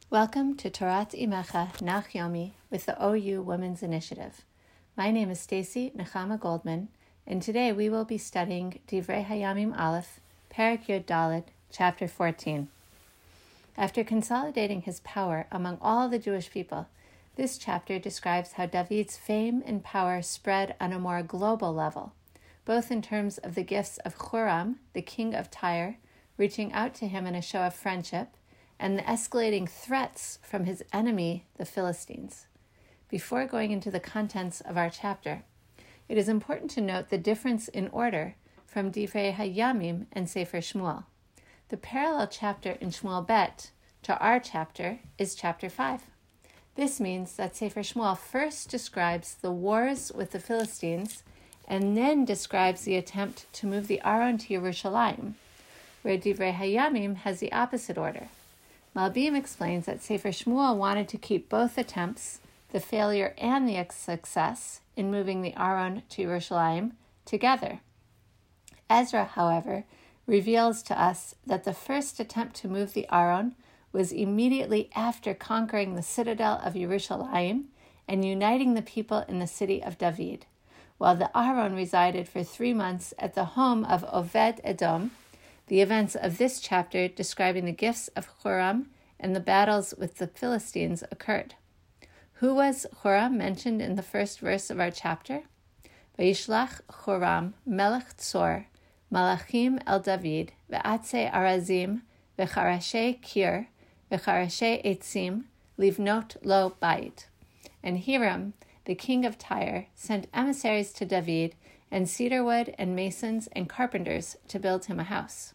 Welcome to Torat Imecha Nach Yomi with the OU Women's Initiative. My name is Stacy Nechama Goldman, and today we will be studying Divrei Hayamim Aleph, Perek Yud Daled, Chapter 14. After consolidating his power among all the Jewish people, this chapter describes how David's fame and power spread on a more global level, both in terms of the gifts of Huram, the king of Tyre, reaching out to him in a show of friendship, and the escalating threats from his enemy, the Philistines. Before going into the contents of our chapter, it is important to note the difference in order from Divrei Hayamim and Sefer Shmuel. The parallel chapter in Shmuel Bet to our chapter is chapter 5. This means that Sefer Shmuel first describes the wars with the Philistines and then describes the attempt to move the Aron to Yerushalayim, where Divrei Hayamim has the opposite order. Malbim explains that Sefer Shmuel wanted to keep both attempts, the failure and the success, in moving the Aron to Yerushalayim together. Ezra, however, reveals to us that the first attempt to move the Aron was immediately after conquering the citadel of Yerushalayim and uniting the people in the city of David, while the Aron resided for 3 months at the home of Oved Edom. The events of this chapter describing the gifts of Huram and the battles with the Philistines occurred. Who was Huram mentioned in the first verse of our chapter? Vayishlach Huram melech Tzor malachim el David ve'atzei arazim ve'charashei kir ve'charashei etzim livnot lo bait. And Hiram, the king of Tyre, sent emissaries to David and cedarwood and masons and carpenters to build him a house.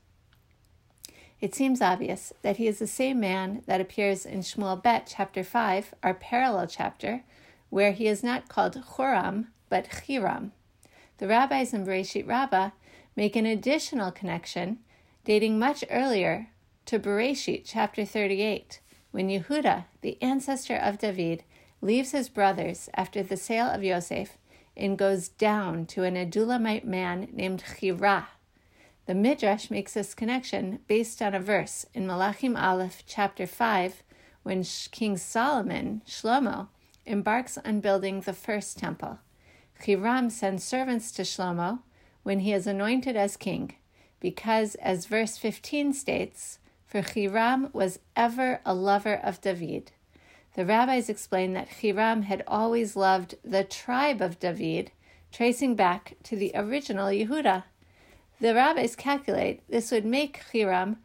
It seems obvious that he is the same man that appears in Shmuel Bet chapter 5, our parallel chapter, where he is not called Huram, but Hiram. The rabbis in Bereshit Rabbah make an additional connection dating much earlier to Bereshit chapter 38, when Yehuda, the ancestor of David, leaves his brothers after the sale of Yosef and goes down to an Adulamite man named Chirah. The Midrash makes this connection based on a verse in Malachim Aleph, chapter 5, when King Solomon, Shlomo, embarks on building the first temple. Hiram sends servants to Shlomo when he is anointed as king, because, as verse 15 states, for Hiram was ever a lover of David. The rabbis explain that Hiram had always loved the tribe of David, tracing back to the original Yehuda. The rabbis calculate this would make Hiram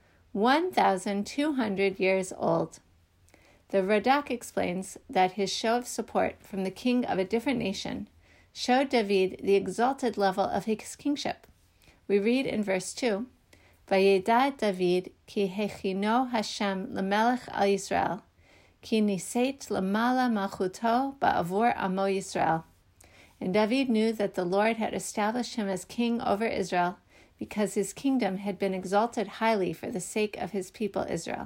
1,200 years old. The Radak explains that his show of support from the king of a different nation showed David the exalted level of his kingship. We read in verse 2, Vayeda David ki hechino Hashem lemelech al Yisrael, ki niseit lamala malchuto ba'avur amo Yisrael. And David knew that the Lord had established him as king over Israel, because his kingdom had been exalted highly for the sake of his people Israel.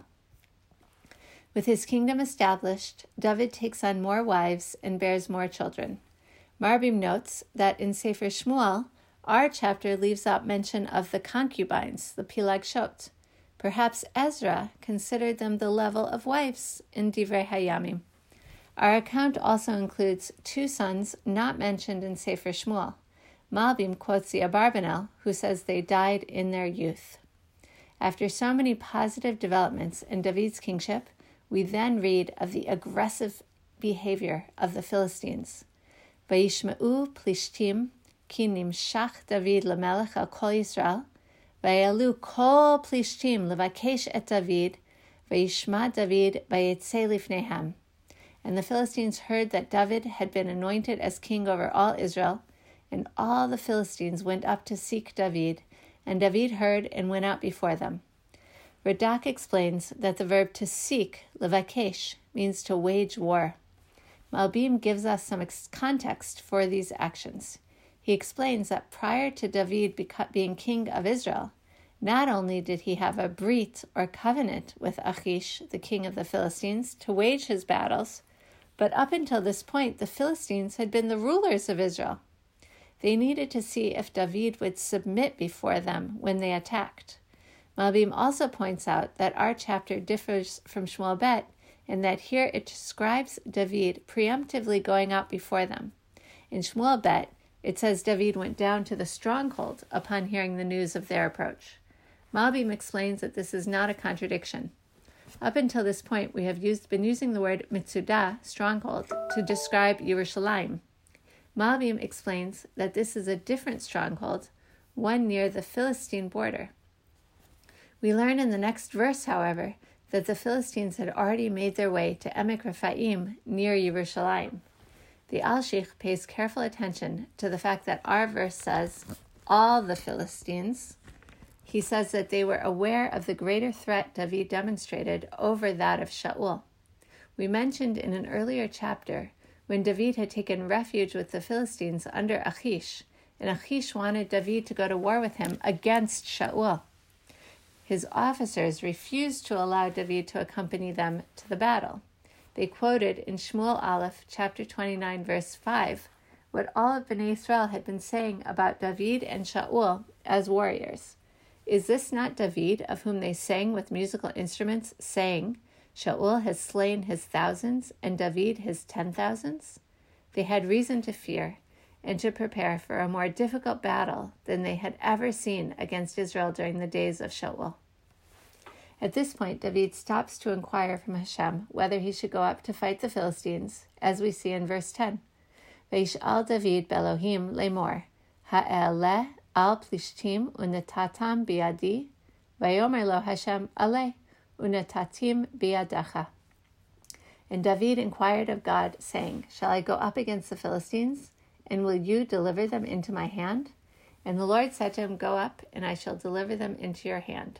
With his kingdom established, David takes on more wives and bears more children. Marbim notes that in Sefer Shmuel, our chapter leaves out mention of the concubines, the Pilagshot. Perhaps Ezra considered them the level of wives in Divrei Hayamim. Our account also includes 2 sons not mentioned in Sefer Shmuel. Malbim quotes the Abarbanel, who says they died in their youth. After so many positive developments in David's kingship, we then read of the aggressive behavior of the Philistines. Vayishma'u plishtim ki nimshach David lemelech al kol Yisrael, vayalu kol plishtim levakesh et David, vayishma David vayetze lifnehem. And the Philistines heard that David had been anointed as king over all Israel, and all the Philistines went up to seek David, and David heard and went out before them. Radak explains that the verb to seek, levakesh, means to wage war. Malbim gives us some context for these actions. He explains that prior to David being king of Israel, not only did he have a brit or covenant with Achish, the king of the Philistines, to wage his battles, but up until this point the Philistines had been the rulers of Israel. They needed to see if David would submit before them when they attacked. Malbim also points out that our chapter differs from Shmuel Bet and that here it describes David preemptively going out before them. In Shmuel Bet, it says David went down to the stronghold upon hearing the news of their approach. Malbim explains that this is not a contradiction. Up until this point, we have been using the word Mitzudah, stronghold, to describe Yerushalayim. Malbim explains that this is a different stronghold, one near the Philistine border. We learn in the next verse, however, that the Philistines had already made their way to Emek Rephaim near Yerushalayim. The Alshich pays careful attention to the fact that our verse says, all the Philistines. He says that they were aware of the greater threat David demonstrated over that of Shaul. We mentioned in an earlier chapter when David had taken refuge with the Philistines under Achish, and Achish wanted David to go to war with him against Shaul. His officers refused to allow David to accompany them to the battle. They quoted in Shmuel Aleph, chapter 29, verse 5, what all of Bnei Israel had been saying about David and Shaul as warriors. Is this not David, of whom they sang with musical instruments, saying, Shaul has slain his thousands, and David his 10,000s? They had reason to fear and to prepare for a more difficult battle than they had ever seen against Israel during the days of Shaul. At this point, David stops to inquire from Hashem whether he should go up to fight the Philistines, as we see in verse 10. Vayish'al David be'Elohim lemor, ha'e'eleh al plishtim unetatam biadi, vayomer lo Hashem aleh, unetatim biadacha. And David inquired of God, saying, Shall I go up against the Philistines, and will you deliver them into my hand? And the Lord said to him, Go up, and I shall deliver them into your hand.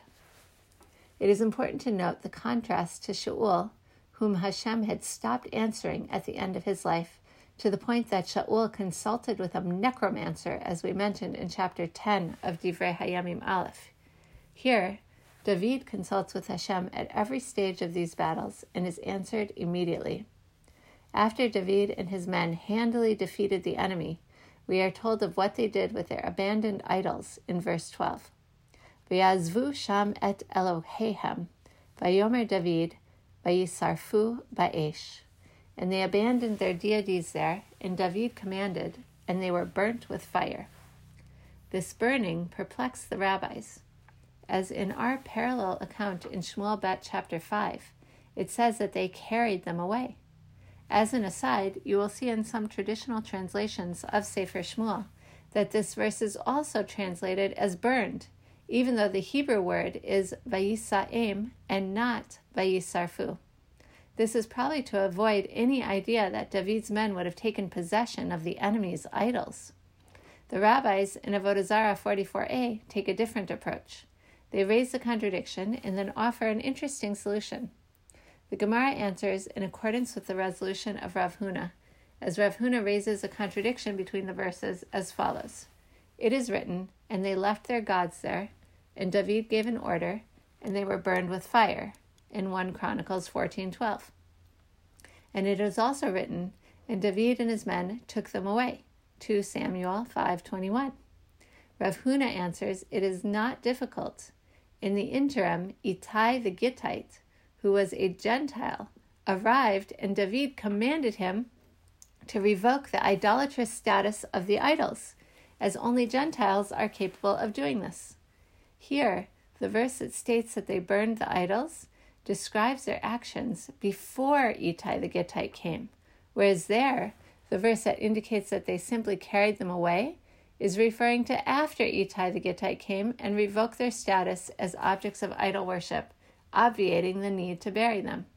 It is important to note the contrast to Shaul, whom Hashem had stopped answering at the end of his life, to the point that Shaul consulted with a necromancer, as we mentioned in chapter 10 of Divrei Hayamim Aleph. Here, David consults with Hashem at every stage of these battles and is answered immediately. After David and his men handily defeated the enemy, we are told of what they did with their abandoned idols in verse 12. V'yazvu sham et Elohehem, vayomer David, vayisarfu ba'esh. And they abandoned their deities there, and David commanded, and they were burnt with fire. This burning perplexed the rabbis. As in our parallel account in Shmuel Bet chapter 5, it says that they carried them away. As an aside, you will see in some traditional translations of Sefer Shmuel that this verse is also translated as burned, even though the Hebrew word is vayisa'em and not vayisarfu. This is probably to avoid any idea that David's men would have taken possession of the enemy's idols. The rabbis in Avodah Zarah 44a take a different approach. They raise the contradiction and then offer an interesting solution. The Gemara answers in accordance with the resolution of Rav Huna, as Rav Huna raises a contradiction between the verses as follows. It is written, and they left their gods there, and David gave an order, and they were burned with fire, in 1 Chronicles 14:12. And it is also written, and David and his men took them away, 2 Samuel 5:21. Rav Huna answers, it is not difficult. In the interim, Ittai the Gittite, who was a Gentile, arrived, and David commanded him to revoke the idolatrous status of the idols, as only Gentiles are capable of doing this. Here, the verse that states that they burned the idols describes their actions before Ittai the Gittite came, whereas there, the verse that indicates that they simply carried them away is referring to after Ittai the Gittite came and revoked their status as objects of idol worship, obviating the need to bury them.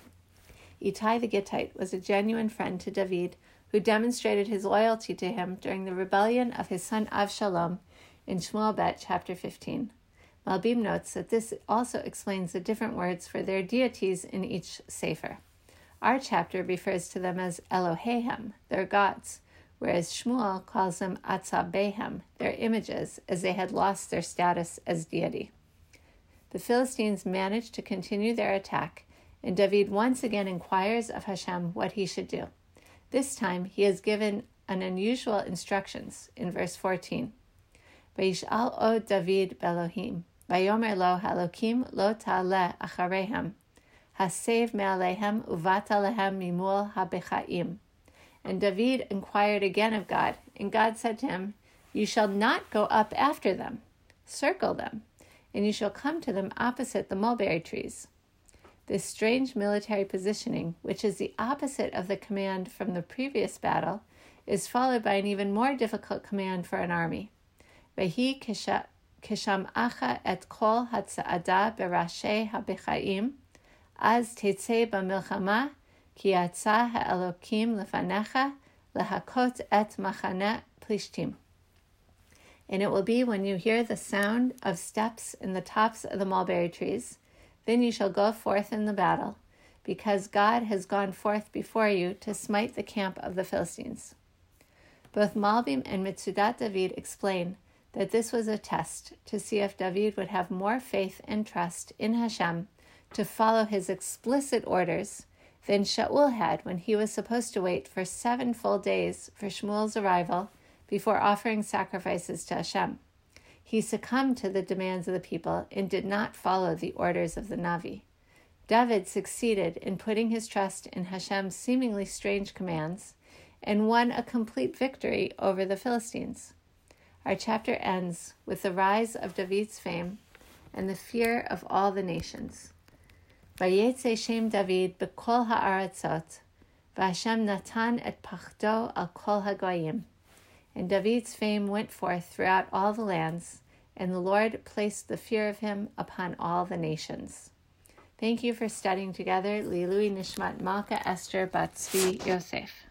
Ittai the Gittite was a genuine friend to David, who demonstrated his loyalty to him during the rebellion of his son Avshalom in Shmuel Bet chapter 15. Malbim notes that this also explains the different words for their deities in each sefer. Our chapter refers to them as Elohehem, their gods, whereas Shmuel calls them Atzabehem, their images, as they had lost their status as deity. The Philistines managed to continue their attack, and David once again inquires of Hashem what he should do. This time he is given an unusual instructions in verse 14. Vayish'al od David be'Elohim, vayomer lo halokim lo ta'aleh acharehem, hasev me'alehem uvat alehem mimul habechaim. And David inquired again of God, and God said to him, you shall not go up after them. Circle them, and you shall come to them opposite the mulberry trees. This strange military positioning, which is the opposite of the command from the previous battle, is followed by an even more difficult command for an army. Vehi kisham'acha et kol hatza'ada berashei habechaim, az tetzei b'milchama, ki yatsa ha'elokim lefanecha, lehakot et machane plishtim. And it will be when you hear the sound of steps in the tops of the mulberry trees, then you shall go forth in the battle, because God has gone forth before you to smite the camp of the Philistines. Both Malbim and Mitzudat David explain that this was a test to see if David would have more faith and trust in Hashem to follow his explicit orders than Shaul had when he was supposed to wait for 7 full days for Shmuel's arrival before offering sacrifices to Hashem. He succumbed to the demands of the people and did not follow the orders of the Navi. David succeeded in putting his trust in Hashem's seemingly strange commands and won a complete victory over the Philistines. Our chapter ends with the rise of David's fame and the fear of all the nations. Vayetze Shem David b'kol ha'aratzot, v'Hashem natan et pachdo al kol hagoyim. And David's fame went forth throughout all the lands, and the Lord placed the fear of him upon all the nations. Thank you for studying together. Li'ilui Nishmat Malka Esther Bat Tzvi Yosef.